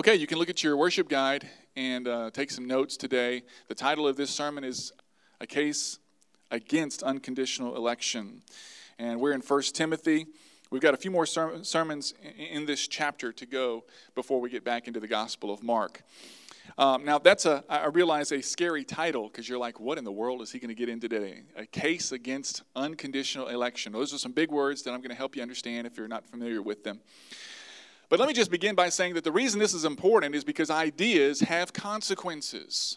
Okay, you can look at your worship guide and take some notes today. The title of this sermon is A Case Against Unconditional Election. And we're in 1 Timothy. We've got a few more sermons in this chapter to go before we get back into the Gospel of Mark. Now, that's I realize, a scary title, because you're like, what in the world is he going to get into today? A case against unconditional election. Those are some big words that I'm going to help you understand if you're not familiar with them. But let me just begin by saying that the reason this is important is because ideas have consequences.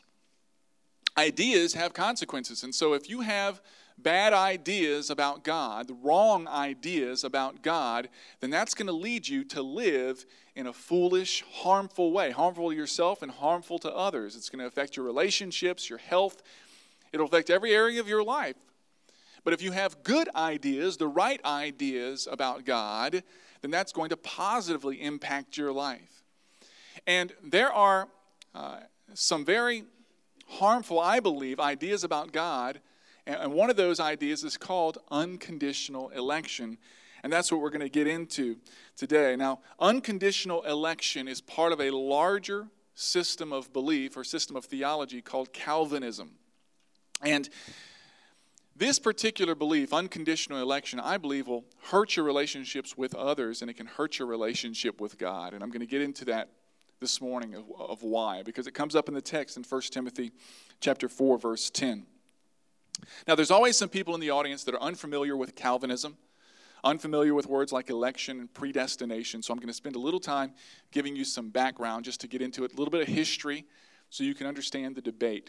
Ideas have consequences. And so if you have bad ideas about God, the wrong ideas about God, then that's going to lead you to live in a foolish, harmful way. Harmful to yourself and harmful to others. It's going to affect your relationships, your health. It'll affect every area of your life. But if you have good ideas, the right ideas about God, then that's going to positively impact your life. And there are some very harmful, I believe, ideas about God. And one of those ideas is called unconditional election. And that's what we're going to get into today. Now, unconditional election is part of a larger system of belief or system of theology called Calvinism. And this particular belief, unconditional election, I believe will hurt your relationships with others, and it can hurt your relationship with God. And I'm going to get into that this morning of why, because it comes up in the text in 1 Timothy chapter 4, verse 10. Now, there's always some people in the audience that are unfamiliar with Calvinism, unfamiliar with words like election and predestination. So I'm going to spend a little time giving you some background just to get into it, a little bit of history so you can understand the debate.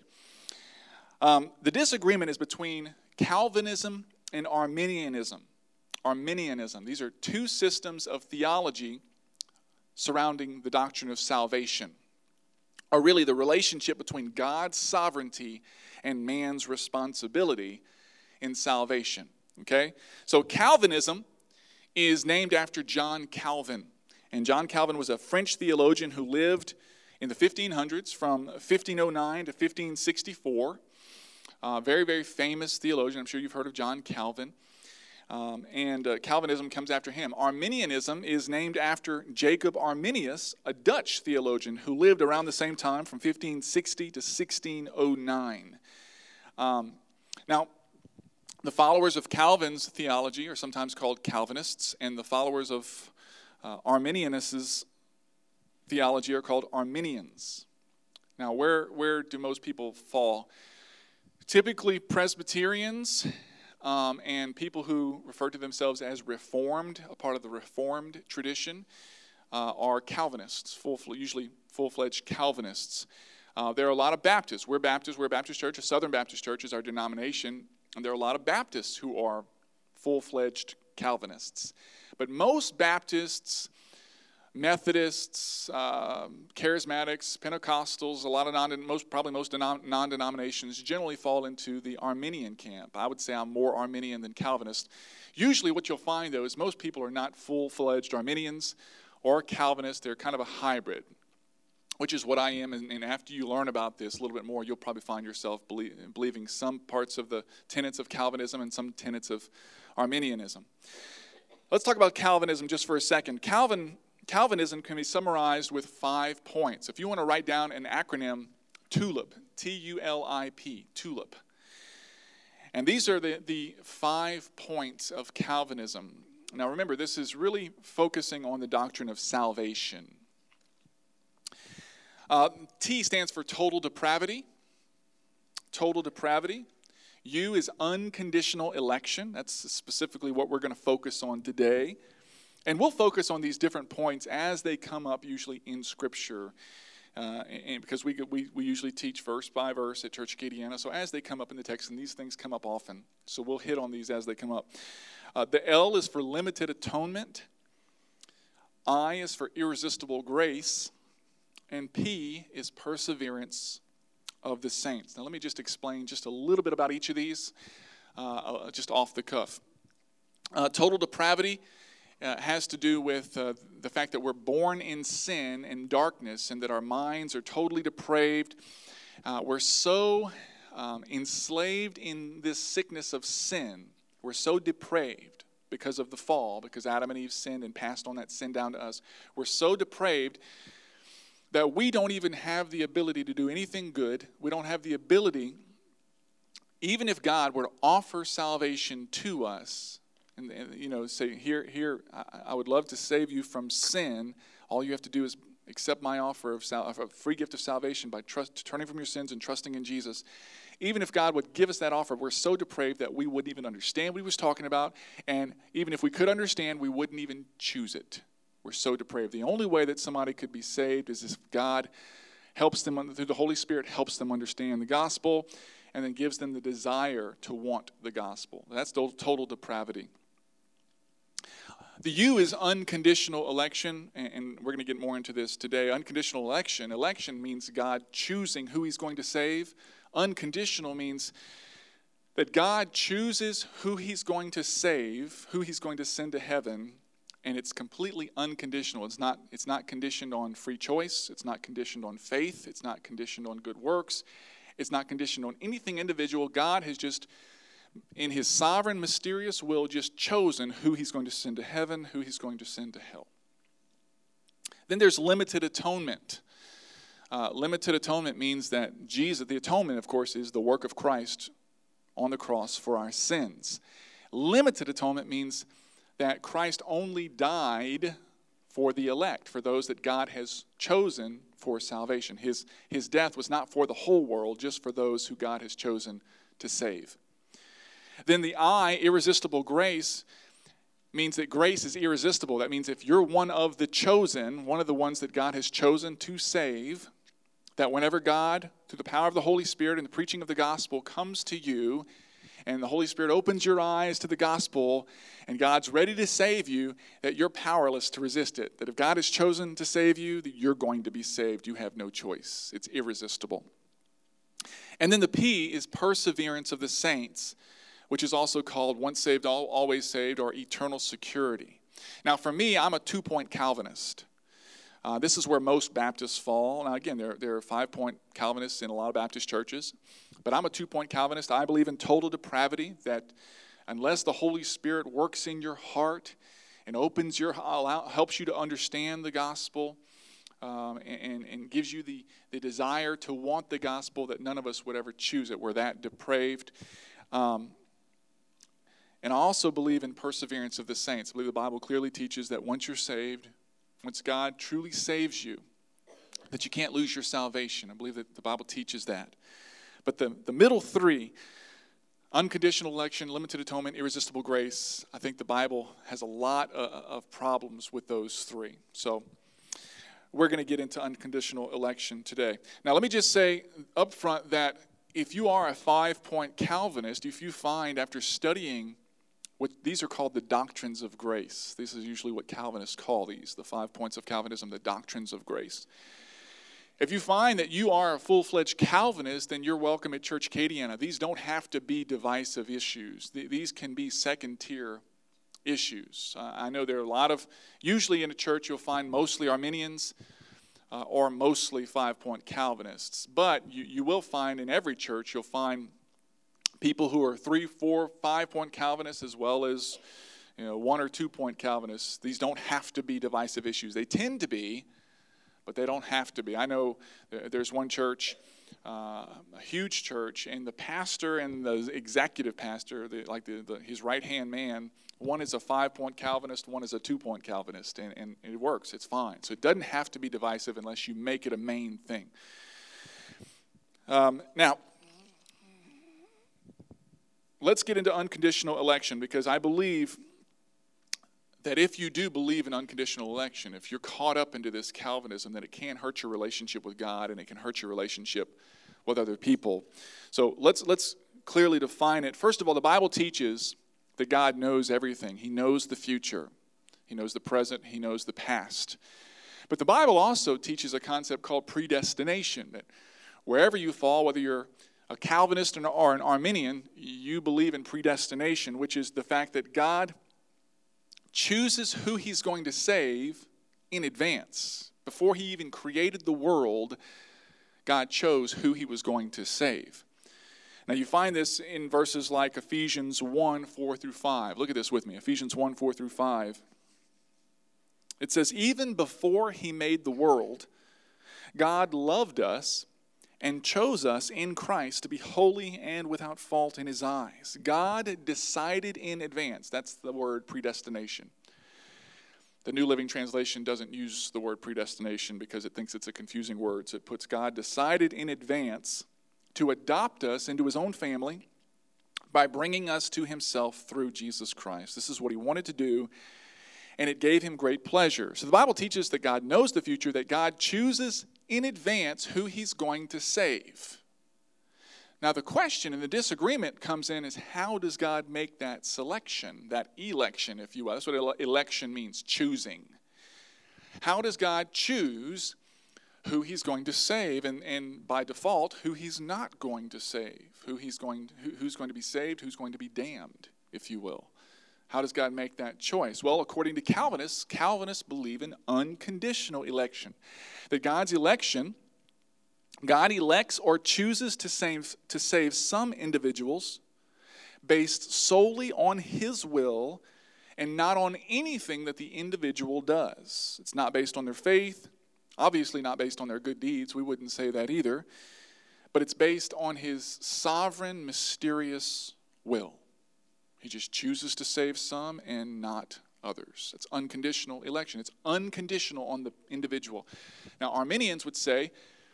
The disagreement is between Calvinism and Arminianism. These are two systems of theology surrounding the doctrine of salvation, or really the relationship between God's sovereignty and man's responsibility in salvation. Okay? So Calvinism is named after John Calvin. And John Calvin was a French theologian who lived in the 1500s from 1509 to 1564. Very, very famous theologian. I'm sure you've heard of John Calvin. And Calvinism comes after him. Arminianism is named after Jacob Arminius, a Dutch theologian who lived around the same time from 1560 to 1609. Now, the followers of Calvin's theology are sometimes called Calvinists, and the followers of Arminius' theology are called Arminians. Now, where do most people fall? Typically Presbyterians and people who refer to themselves as Reformed, a part of the Reformed tradition, are Calvinists, usually full-fledged Calvinists. There are a lot of Baptists. We're Baptist Church. A Southern Baptist Church is our denomination. And there are a lot of Baptists who are full-fledged Calvinists. But most Baptists, Methodists, Charismatics, Pentecostals, probably most non-denominations generally fall into the Arminian camp. I would say I'm more Arminian than Calvinist. Usually what you'll find, though, is most people are not full-fledged Arminians or Calvinists. They're kind of a hybrid, which is what I am. And after you learn about this a little bit more, you'll probably find yourself believing some parts of the tenets of Calvinism and some tenets of Arminianism. Let's talk about Calvinism just for a second. Calvinism can be summarized with 5 points. If you want to write down an acronym, TULIP, T-U-L-I-P, TULIP. And these are the 5 points of Calvinism. Now remember, this is really focusing on the doctrine of salvation. T stands for total depravity. Total depravity. U is unconditional election. That's specifically what we're going to focus on today. And we'll focus on these different points as they come up usually in Scripture. And because we usually teach verse by verse at Church Acadiana. So as they come up in the text, and these things come up often. So we'll hit on these as they come up. The L is for limited atonement. I is for irresistible grace. And P is perseverance of the saints. Now let me just explain just a little bit about each of these, just off the cuff. Total depravity has to do with the fact that we're born in sin and darkness, and that our minds are totally depraved. We're so enslaved in this sickness of sin. We're so depraved because of the fall, because Adam and Eve sinned and passed on that sin down to us. We're so depraved that we don't even have the ability to do anything good. We don't have the ability, even if God were to offer salvation to us, and say, here, I would love to save you from sin. All you have to do is accept my offer of a free gift of salvation by turning from your sins and trusting in Jesus. Even if God would give us that offer, we're so depraved that we wouldn't even understand what he was talking about. And even if we could understand, we wouldn't even choose it. We're so depraved. The only way that somebody could be saved is if God helps them, through the Holy Spirit, helps them understand the gospel and then gives them the desire to want the gospel. That's total depravity. The U is unconditional election, and we're going to get more into this today. Unconditional election. Election means God choosing who he's going to save. Unconditional means that God chooses who he's going to save, who he's going to send to heaven, and it's completely unconditional. It's not conditioned on free choice. It's not conditioned on faith. It's not conditioned on good works. It's not conditioned on anything individual. God has just, in his sovereign, mysterious will, just chosen who he's going to send to heaven, who he's going to send to hell. Then there's limited atonement. Limited atonement means that Jesus, the atonement, of course, is the work of Christ on the cross for our sins. Limited atonement means that Christ only died for the elect, for those that God has chosen for salvation. His death was not for the whole world, just for those who God has chosen to save. Then the I, irresistible grace, means that grace is irresistible. That means if you're one of the chosen, one of the ones that God has chosen to save, that whenever God, through the power of the Holy Spirit and the preaching of the gospel, comes to you, and the Holy Spirit opens your eyes to the gospel, and God's ready to save you, that you're powerless to resist it. That if God has chosen to save you, that you're going to be saved. You have no choice. It's irresistible. And then the P is perseverance of the saints, which is also called once saved, always saved, or eternal security. Now, for me, I'm a 2-point Calvinist. This is where most Baptists fall. Now, again, there are 5-point Calvinists in a lot of Baptist churches, but I'm a 2-point Calvinist. I believe in total depravity, that unless the Holy Spirit works in your heart and helps you to understand the gospel, and gives you the desire to want the gospel, that none of us would ever choose it. We're that depraved. And I also believe in perseverance of the saints. I believe the Bible clearly teaches that once you're saved, once God truly saves you, that you can't lose your salvation. I believe that the Bible teaches that. But the middle three, unconditional election, limited atonement, irresistible grace, I think the Bible has a lot of problems with those three. So we're going to get into unconditional election today. Now, let me just say up front that if you are a 5-point Calvinist, if you find after studying these are called the doctrines of grace. This is usually what Calvinists call these, the 5 points of Calvinism, the doctrines of grace. If you find that you are a full-fledged Calvinist, then you're welcome at Church Acadiana. These don't have to be divisive issues. These can be second-tier issues. I know there are a lot of, usually in a church you'll find mostly Arminians or mostly 5-point Calvinists. But you will find in every church, you'll find people who are 3, 4, 5-point Calvinists as well as 1 or 2-point Calvinists. These don't have to be divisive issues. They tend to be, but they don't have to be. I know there's one church, a huge church, and the pastor and the executive pastor, his right-hand man, one is a 5-point Calvinist, one is a 2-point Calvinist, and it works. It's fine. So it doesn't have to be divisive unless you make it a main thing. Now, let's get into unconditional election, because I believe that if you do believe in unconditional election, if you're caught up into this Calvinism, that it can hurt your relationship with God and it can hurt your relationship with other people. So let's clearly define it. First of all, the Bible teaches that God knows everything. He knows the future. He knows the present. He knows the past. But the Bible also teaches a concept called predestination, that wherever you fall, whether you're a Calvinist or an Arminian, you believe in predestination, which is the fact that God chooses who he's going to save in advance. Before he even created the world, God chose who he was going to save. Now you find this in verses like Ephesians 1, 4 through 5. Look at this with me, Ephesians 1, 4 through 5. It says, even before he made the world, God loved us and chose us in Christ to be holy and without fault in his eyes. God decided in advance. That's the word predestination. The New Living Translation doesn't use the word predestination because it thinks it's a confusing word. So it puts God decided in advance to adopt us into his own family by bringing us to himself through Jesus Christ. This is what he wanted to do, and it gave him great pleasure. So the Bible teaches that God knows the future, that God chooses in advance who he's going to save. Now the question and the disagreement comes in is, how does God make that selection, that election, if you will? That's what election means, choosing. How does God choose who he's going to save, and by default, who he's not going to save, who's going to be saved, who's going to be damned, if you will? How does God make that choice? Well, according to Calvinists believe in unconditional election. That God's election, God elects or chooses to save some individuals based solely on his will and not on anything that the individual does. It's not based on their faith, obviously not based on their good deeds. We wouldn't say that either. But it's based on his sovereign, mysterious will. He just chooses to save some and not others. It's unconditional election. It's unconditional on the individual. Now, Arminians would say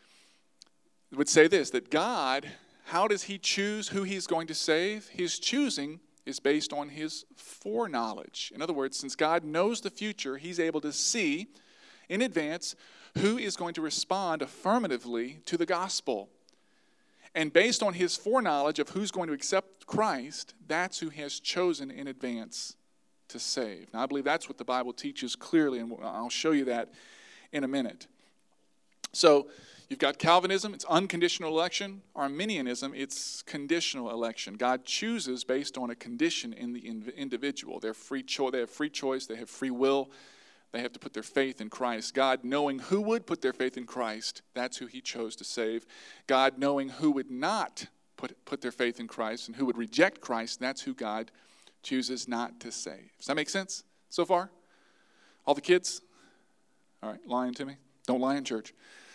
this, that God, how does he choose who he's going to save? His choosing is based on his foreknowledge. In other words, since God knows the future, he's able to see in advance who is going to respond affirmatively to the gospel. And based on his foreknowledge of who's going to accept Christ, that's who he has chosen in advance to save. Now, I believe that's what the Bible teaches clearly, and I'll show you that in a minute. So, you've got Calvinism, it's unconditional election. Arminianism, it's conditional election. God chooses based on a condition in the individual. They have free choice, they have free will. They have to put their faith in Christ. God, knowing who would put their faith in Christ, that's who he chose to save. God, knowing who would not put their faith in Christ and who would reject Christ, that's who God chooses not to save. Does that make sense so far? All the kids? All right, lying to me? Don't lie in church.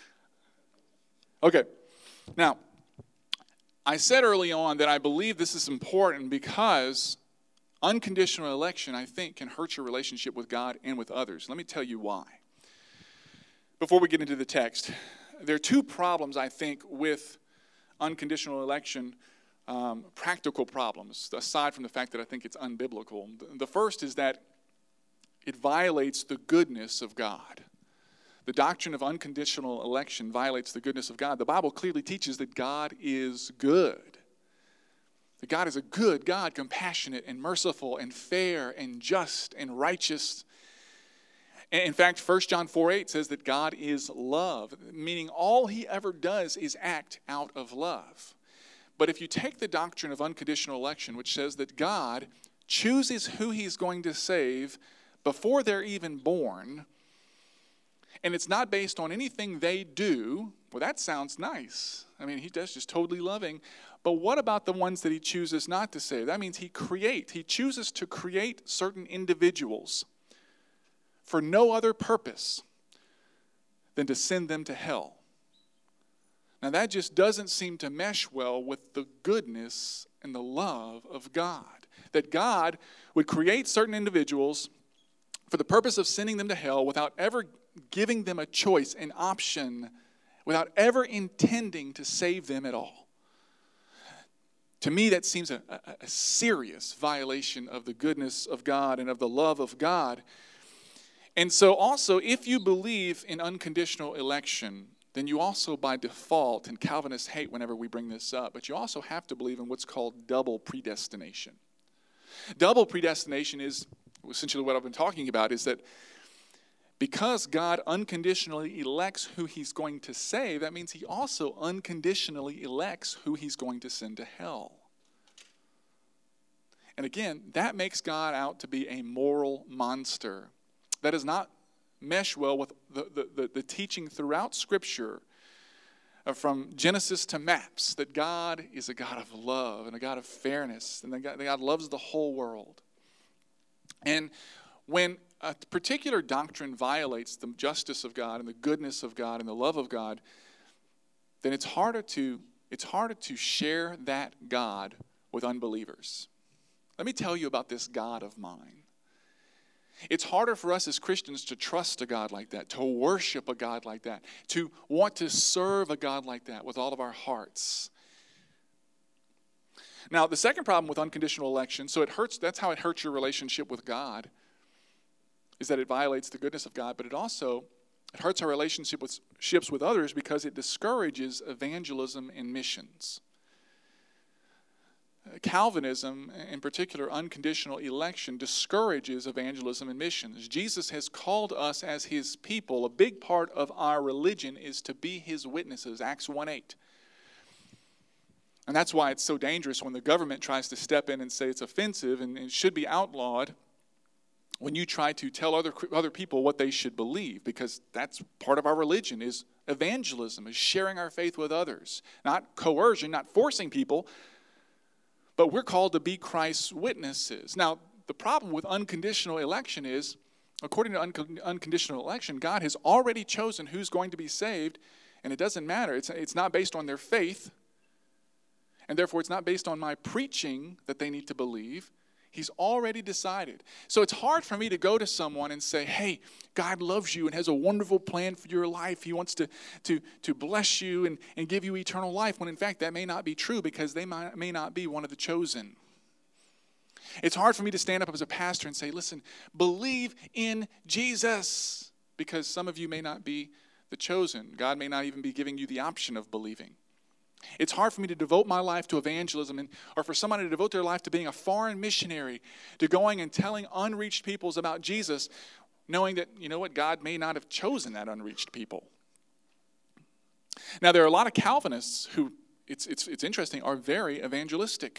Okay, now, I said early on that I believe this is important because unconditional election, I think, can hurt your relationship with God and with others. Let me tell you why. Before we get into the text, there are two problems, I think, with unconditional election, practical problems, aside from the fact that I think it's unbiblical. The first is that it violates the goodness of God. The doctrine of unconditional election violates the goodness of God. The Bible clearly teaches that God is good. That God is a good God, compassionate and merciful and fair and just and righteous. In fact, 1 John 4:8 says that God is love, meaning all he ever does is act out of love. But if you take the doctrine of unconditional election, which says that God chooses who he's going to save before they're even born, and it's not based on anything they do, well, that sounds nice. I mean, that's just totally loving. But what about the ones that he chooses not to save? That means he chooses to create certain individuals for no other purpose than to send them to hell. Now, that just doesn't seem to mesh well with the goodness and the love of God. That God would create certain individuals for the purpose of sending them to hell without ever giving them a choice, an option, without ever intending to save them at all. To me, that seems a serious violation of the goodness of God and of the love of God. And so also, if you believe in unconditional election, then you also by default, and Calvinists hate whenever we bring this up, but you also have to believe in what's called double predestination. Double predestination is essentially what I've been talking about, is that because God unconditionally elects who he's going to save, that means he also unconditionally elects who he's going to send to hell. And again, that makes God out to be a moral monster. That does not mesh well with the teaching throughout Scripture from Genesis to Maps, that God is a God of love and a God of fairness, and that God loves the whole world. And when a particular doctrine violates the justice of God and the goodness of God and the love of God, then it's harder to share that God with unbelievers. Let me tell you about this God of mine. It's harder for us as Christians to trust a God like that, to worship a God like that, to want to serve a God like that with all of our hearts. Now, the second problem with unconditional election, so it hurts, that's how it hurts your relationship with God, is that it violates the goodness of God, but it hurts our relationships with others because it discourages evangelism and missions. Calvinism, in particular unconditional election, discourages evangelism and missions. Jesus has called us as his people. A big part of our religion is to be his witnesses, Acts 1:8. And that's why it's so dangerous when the government tries to step in and say it's offensive and it should be outlawed when you try to tell other people what they should believe, because that's part of our religion is evangelism, is sharing our faith with others. Not coercion, not forcing people, but we're called to be Christ's witnesses. Now, the problem with unconditional election is, according to unconditional election, God has already chosen who's going to be saved, and it doesn't matter. It's not based on their faith, and therefore it's not based on my preaching that they need to believe. He's already decided. So it's hard for me to go to someone and say, hey, God loves you and has a wonderful plan for your life. He wants to bless you and give you eternal life, when in fact that may not be true because they may not be one of the chosen. It's hard for me to stand up as a pastor and say, listen, believe in Jesus, because some of you may not be the chosen. God may not even be giving you the option of believing. It's hard for me to devote my life to evangelism, or for somebody to devote their life to being a foreign missionary, to going and telling unreached peoples about Jesus, knowing that, you know what, God may not have chosen that unreached people. Now, there are a lot of Calvinists who, it's interesting, are very evangelistic.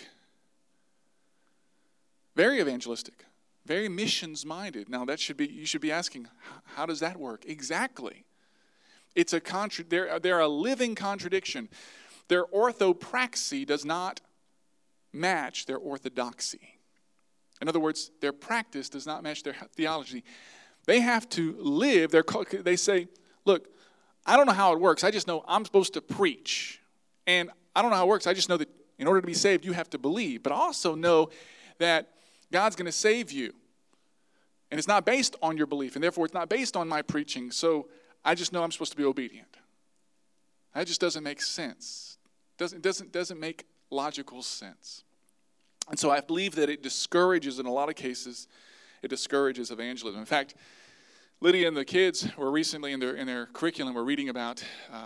Very evangelistic. Very missions-minded. Now, you should be asking, how does that work? Exactly. It's they're a living contradiction. Their orthopraxy does not match their orthodoxy. In other words, their practice does not match their theology. They have to live. They say, look, I don't know how it works. I just know I'm supposed to preach. And I don't know how it works. I just know that in order to be saved, you have to believe. But I also know that God's going to save you. And it's not based on your belief. And therefore, it's not based on my preaching. So I just know I'm supposed to be obedient. That just doesn't make sense. Doesn't make logical sense. And so I believe that it discourages, in a lot of cases, it discourages evangelism. In fact, Lydia and the kids were recently in their curriculum were reading about,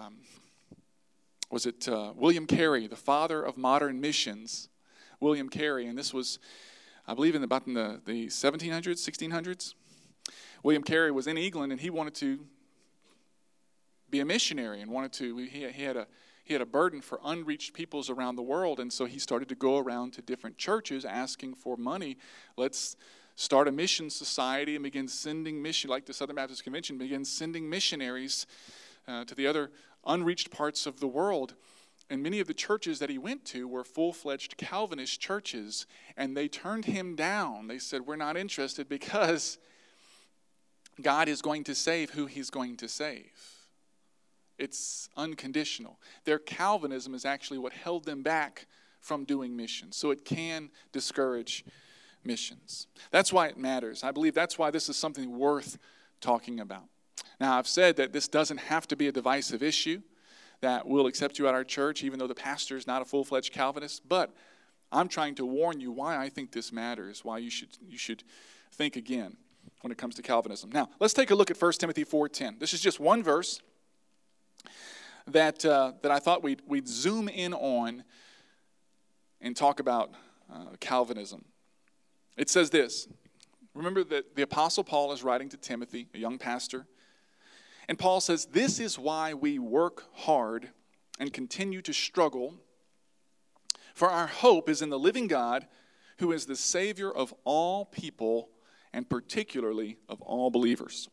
William Carey, the father of modern missions, William Carey. And this was, I believe, in the 1700s, 1600s. William Carey was in England, and he wanted to be a missionary and he had a burden for unreached peoples around the world, and so he started to go around to different churches asking for money. Let's start a mission society and begin sending like the Southern Baptist Convention, begin sending missionaries to the other unreached parts of the world. And many of the churches that he went to were full-fledged Calvinist churches, and they turned him down. They said, we're not interested because God is going to save who he's going to save. It's unconditional. Their Calvinism is actually what held them back from doing missions. So it can discourage missions. That's why it matters. I believe that's why this is something worth talking about. Now, I've said that this doesn't have to be a divisive issue, that we'll accept you at our church even though the pastor is not a full-fledged Calvinist. But I'm trying to warn you why I think this matters, why you should think again when it comes to Calvinism. Now, let's take a look at 1 Timothy 4:10. This is just one verse that I thought we'd zoom in on and talk about Calvinism. It says this. Remember that the Apostle Paul is writing to Timothy, a young pastor. And Paul says, this is why we work hard and continue to struggle, for our hope is in the living God, who is the Savior of all people, and particularly of all believers.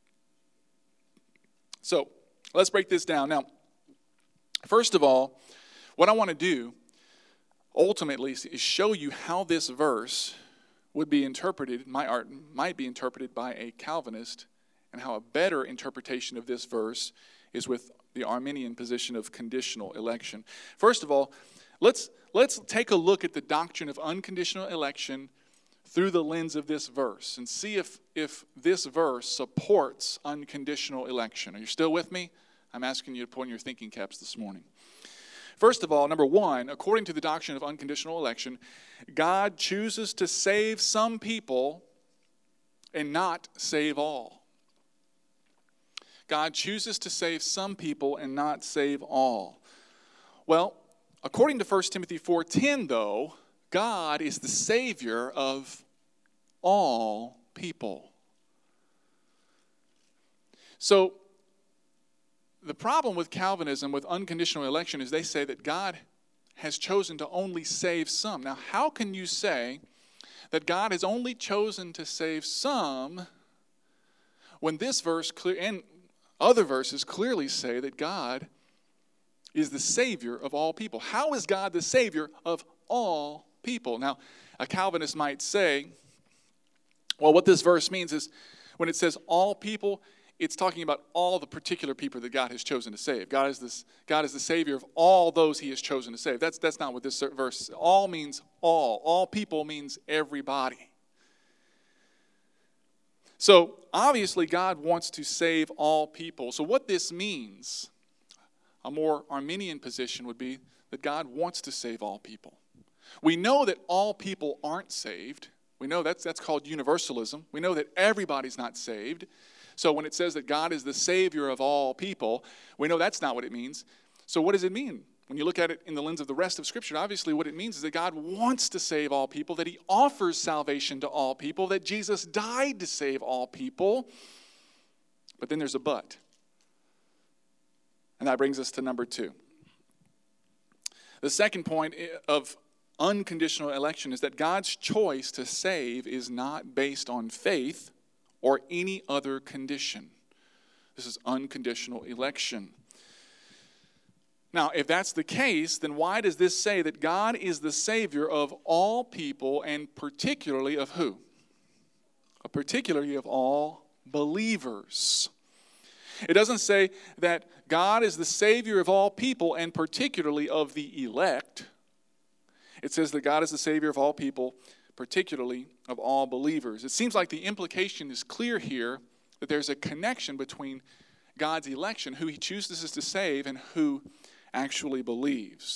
So, let's break this down. Now, first of all, what I want to do ultimately is show you how this verse would be interpreted, might be interpreted by a Calvinist, and how a better interpretation of this verse is with the Arminian position of conditional election. First of all, let's take a look at the doctrine of unconditional election through the lens of this verse and see if this verse supports unconditional election. Are you still with me? I'm asking you to put on your thinking caps this morning. First of all, number one, according to the doctrine of unconditional election, God chooses to save some people and not save all. God chooses to save some people and not save all. Well, according to 1 Timothy 4:10, though, God is the Savior of all people. So, the problem with Calvinism, with unconditional election, is they say that God has chosen to only save some. Now, how can you say that God has only chosen to save some when this verse and other verses clearly say that God is the Savior of all people? How is God the Savior of all people? Now, a Calvinist might say, well, what this verse means is when it says all people, it's talking about all the particular people that God has chosen to save. God is the Savior of all those He has chosen to save. That's not what this verse, all means all. All people means everybody. So, obviously, God wants to save all people. So what this means, a more Arminian position would be that God wants to save all people. We know that all people aren't saved. We know that's called universalism. We know that everybody's not saved. So when it says that God is the Savior of all people, we know that's not what it means. So what does it mean? When you look at it in the lens of the rest of Scripture, obviously what it means is that God wants to save all people, that He offers salvation to all people, that Jesus died to save all people. But then there's a but. And that brings us to number 2. The second point of unconditional election is that God's choice to save is not based on faith or any other condition. This is unconditional election. Now, if that's the case, then why does this say that God is the Savior of all people and particularly of who? Particularly of all believers. It doesn't say that God is the Savior of all people and particularly of the elect. It says that God is the Savior of all people, particularly of all believers. It seems like the implication is clear here that there's a connection between God's election, who He chooses to save, and who actually believes.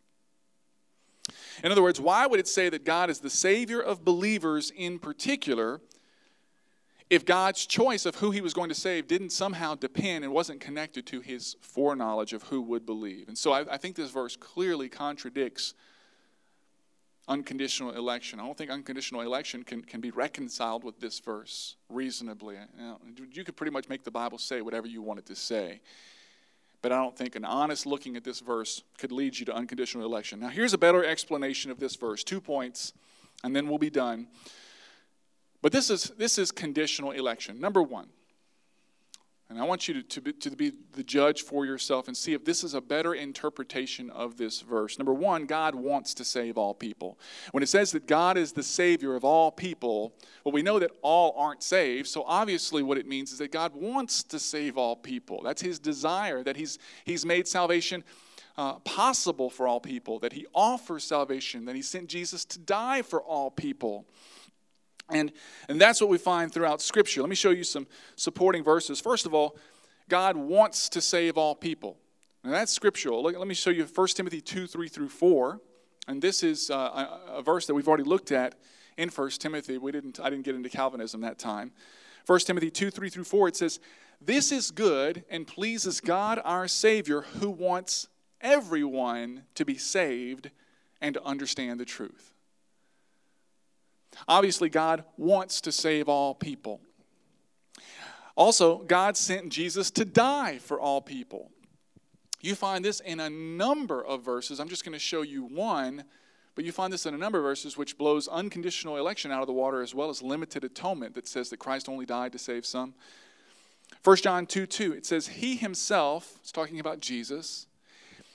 In other words, why would it say that God is the Savior of believers in particular if God's choice of who He was going to save didn't somehow depend and wasn't connected to His foreknowledge of who would believe? And so I think this verse clearly contradicts unconditional election. I don't think unconditional election can be reconciled with this verse reasonably. You could pretty much make the Bible say whatever you want it to say. But I don't think an honest looking at this verse could lead you to unconditional election. Now, here's a better explanation of this verse. 2 points, and then we'll be done. But this is conditional election. Number 1. And I want you to be the judge for yourself and see if this is a better interpretation of this verse. Number 1, God wants to save all people. When it says that God is the Savior of all people, well, we know that all aren't saved. So obviously what it means is that God wants to save all people. That's His desire, that He's made salvation possible for all people, that He offers salvation, that He sent Jesus to die for all people. And that's what we find throughout Scripture. Let me show you some supporting verses. First of all, God wants to save all people. Now that's scriptural. Let me show you 1 Timothy 2, 3 through 4. And this is a verse that we've already looked at in 1 Timothy. I didn't get into Calvinism that time. 1 Timothy 2, 3 through 4, it says, "This is good and pleases God our Savior, who wants everyone to be saved and to understand the truth." Obviously, God wants to save all people. Also, God sent Jesus to die for all people. You find this in a number of verses. I'm just going to show you one, but you find this in a number of verses which blows unconditional election out of the water as well as limited atonement that says that Christ only died to save some. 1 John 2:2, it says, He Himself, it's talking about Jesus,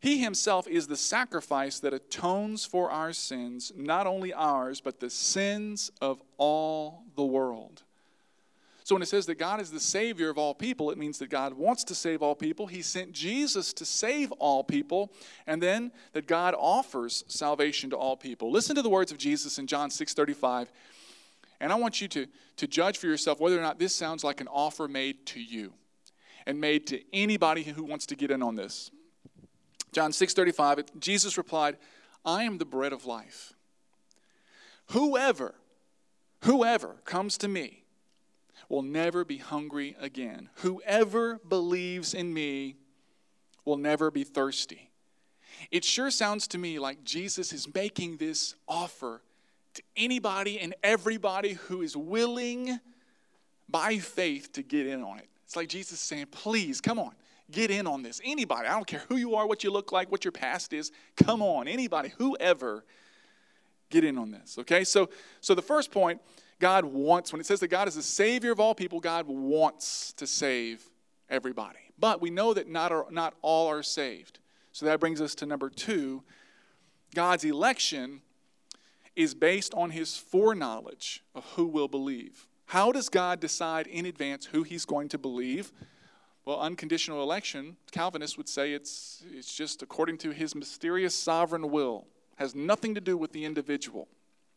He himself is the sacrifice that atones for our sins, not only ours, but the sins of all the world. So when it says that God is the Savior of all people, it means that God wants to save all people. He sent Jesus to save all people, and then that God offers salvation to all people. Listen to the words of Jesus in John 6:35, and I want you to judge for yourself whether or not this sounds like an offer made to you and made to anybody who wants to get in on this. John 6:35, Jesus replied, I am the bread of life. Whoever comes to me will never be hungry again. Whoever believes in me will never be thirsty. It sure sounds to me like Jesus is making this offer to anybody and everybody who is willing by faith to get in on it. It's like Jesus is saying, please, come on, get in on this. Anybody, I don't care who you are, what you look like, what your past is. Come on, anybody, whoever, get in on this. Okay, so the first point, God wants, when it says that God is the Savior of all people, God wants to save everybody. But we know that not all are saved. So that brings us to number 2. God's election is based on his foreknowledge of who will believe. How does God decide in advance who he's going to believe? Well, unconditional election, Calvinists would say it's just according to his mysterious sovereign will. Has nothing to do with the individual.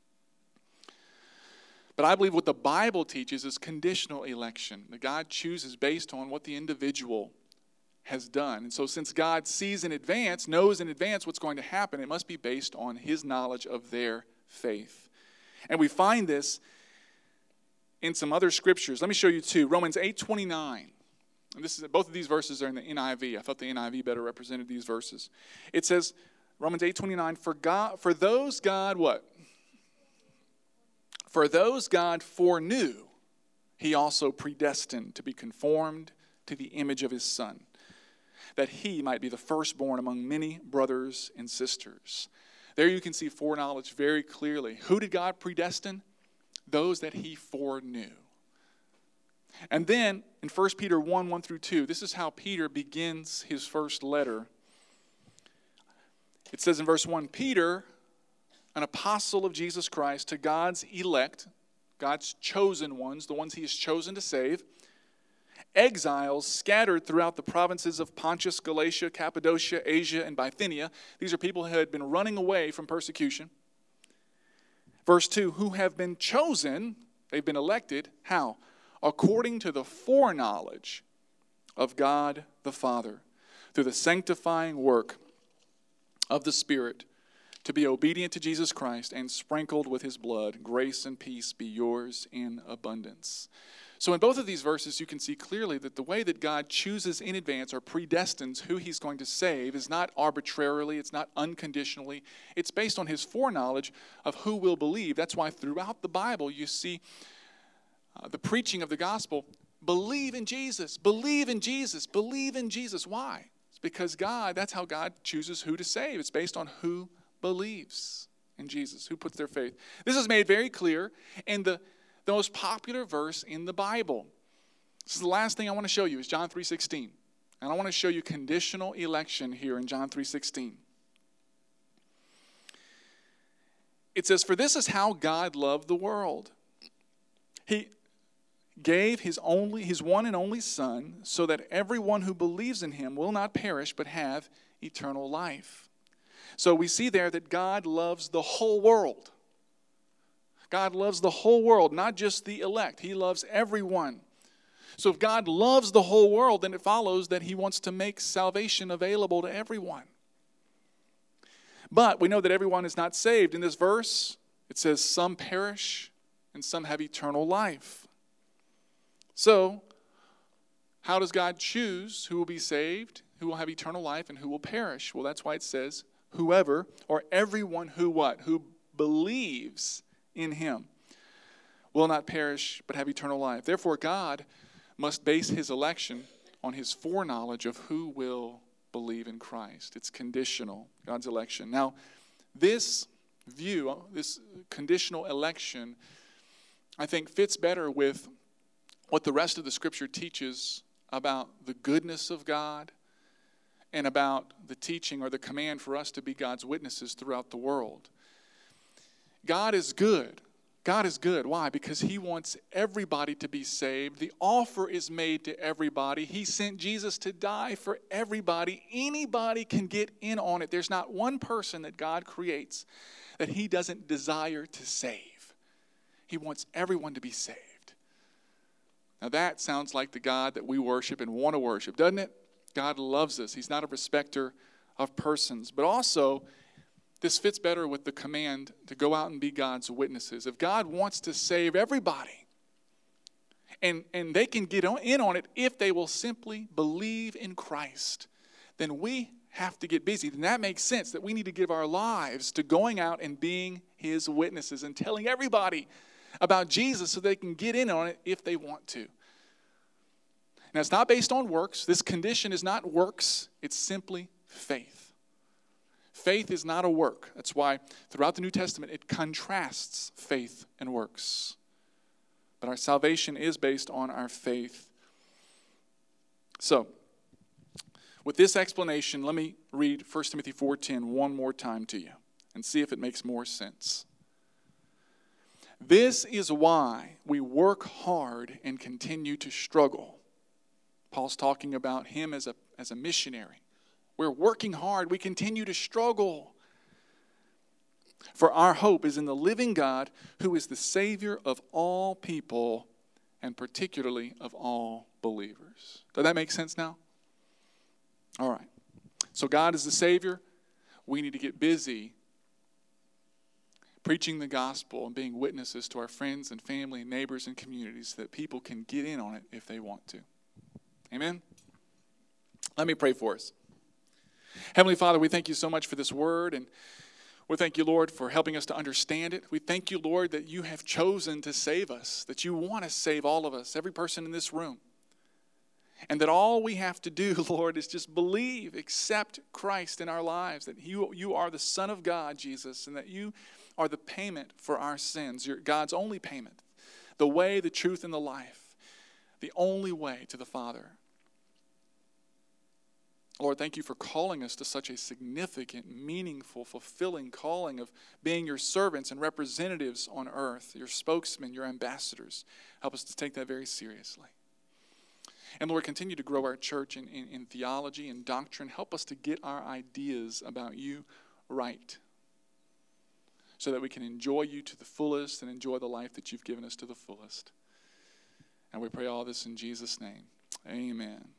But I believe what the Bible teaches is conditional election. That God chooses based on what the individual has done. And so since God sees in advance, knows in advance what's going to happen, it must be based on his knowledge of their faith. And we find this in some other scriptures. Let me show you 2. Romans 8:29. And both of these verses are in the NIV. I thought the NIV better represented these verses. It says, Romans 8:29, for those God what? For those God foreknew, he also predestined to be conformed to the image of his Son, that he might be the firstborn among many brothers and sisters. There you can see foreknowledge very clearly. Who did God predestine? Those that he foreknew. And then in 1 Peter 1:1-2, this is how Peter begins his first letter. It says in verse 1, Peter, an apostle of Jesus Christ, to God's elect, God's chosen ones, the ones he has chosen to save, exiles scattered throughout the provinces of Pontus, Galatia, Cappadocia, Asia, and Bithynia. These are people who had been running away from persecution. Verse 2, who have been chosen, they've been elected, how? According to the foreknowledge of God the Father, through the sanctifying work of the Spirit, to be obedient to Jesus Christ and sprinkled with his blood. Grace and peace be yours in abundance. So in both of these verses, you can see clearly that the way that God chooses in advance or predestines who he's going to save is not arbitrarily, it's not unconditionally. It's based on his foreknowledge of who will believe. That's why throughout the Bible you see the preaching of the gospel, believe in Jesus, believe in Jesus, believe in Jesus. Why? It's because that's how God chooses who to save. It's based on who believes in Jesus, who puts their faith. This is made very clear in the most popular verse in the Bible. This is the last thing I want to show you is John 3:16. And I want to show you conditional election here in John 3:16. It says, for this is how God loved the world. He gave his one and only Son so that everyone who believes in him will not perish but have eternal life. So we see there that God loves the whole world. God loves the whole world, not just the elect. He loves everyone. So if God loves the whole world, then it follows that he wants to make salvation available to everyone. But we know that everyone is not saved. In this verse, it says some perish and some have eternal life. So, how does God choose who will be saved, who will have eternal life, and who will perish? Well, that's why it says whoever or everyone who what? Who believes in him will not perish but have eternal life. Therefore, God must base his election on his foreknowledge of who will believe in Christ. It's conditional, God's election. Now, this view, this conditional election, I think fits better with what the rest of the Scripture teaches about the goodness of God and about the teaching or the command for us to be God's witnesses throughout the world. God is good. God is good. Why? Because He wants everybody to be saved. The offer is made to everybody. He sent Jesus to die for everybody. Anybody can get in on it. There's not one person that God creates that He doesn't desire to save. He wants everyone to be saved. Now that sounds like the God that we worship and want to worship, doesn't it? God loves us. He's not a respecter of persons. But also, this fits better with the command to go out and be God's witnesses. If God wants to save everybody, and they can get in on it if they will simply believe in Christ, then we have to get busy. Then that makes sense that we need to give our lives to going out and being His witnesses and telling everybody about Jesus so they can get in on it if they want to. Now, it's not based on works. This condition is not works. It's simply faith. Faith is not a work. That's why throughout the New Testament it contrasts faith and works. But our salvation is based on our faith. So, with this explanation, let me read 1 Timothy 4:10 one more time to you and see if it makes more sense. This is why we work hard and continue to struggle. Paul's talking about him as a missionary. We're working hard. We continue to struggle. For our hope is in the living God, who is the Savior of all people, and particularly of all believers. Does that make sense now? All right. So God is the Savior. We need to get busy preaching the gospel and being witnesses to our friends and family and neighbors and communities so that people can get in on it if they want to. Amen? Let me pray for us. Heavenly Father, we thank you so much for this word, and we thank you, Lord, for helping us to understand it. We thank you, Lord, that you have chosen to save us, that you want to save all of us, every person in this room. And that all we have to do, Lord, is just believe, accept Christ in our lives, that you are the Son of God, Jesus, and that you are the payment for our sins. You're God's only payment, the way, the truth, and the life, the only way to the Father. Lord, thank you for calling us to such a significant, meaningful, fulfilling calling of being your servants and representatives on earth, your spokesmen, your ambassadors. Help us to take that very seriously. And Lord, continue to grow our church in theology and doctrine. Help us to get our ideas about you right so that we can enjoy you to the fullest and enjoy the life that you've given us to the fullest. And we pray all this in Jesus' name. Amen.